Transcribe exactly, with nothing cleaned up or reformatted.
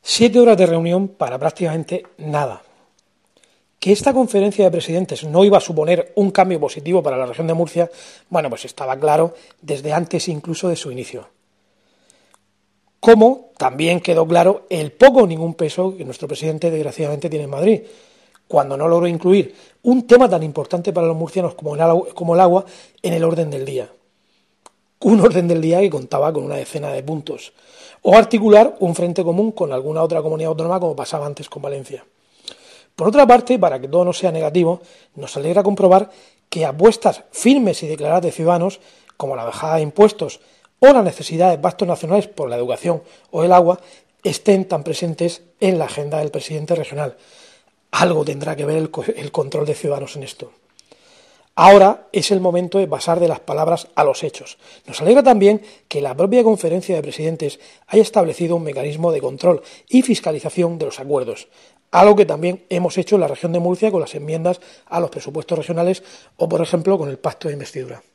Siete horas de reunión para prácticamente nada. Que esta conferencia de presidentes no iba a suponer un cambio positivo para la región de Murcia, bueno, pues estaba claro desde antes incluso de su inicio. Como también quedó claro el poco o ningún peso que nuestro presidente desgraciadamente tiene en Madrid, cuando no logró incluir un tema tan importante para los murcianos como el agua, como el agua en el orden del día. Un orden del día que contaba con una decena de puntos, o articular un frente común con alguna otra comunidad autónoma como pasaba antes con Valencia. Por otra parte, para que todo no sea negativo, nos alegra comprobar que apuestas firmes y declaradas de Ciudadanos, como la bajada de impuestos o la necesidad de pactos nacionales por la educación o el agua, estén tan presentes en la agenda del presidente regional. Algo tendrá que ver el, el control de Ciudadanos en esto. Ahora es el momento de pasar de las palabras a los hechos. Nos alegra también que la propia conferencia de presidentes haya establecido un mecanismo de control y fiscalización de los acuerdos, algo que también hemos hecho en la región de Murcia con las enmiendas a los presupuestos regionales o, por ejemplo, con el pacto de investidura.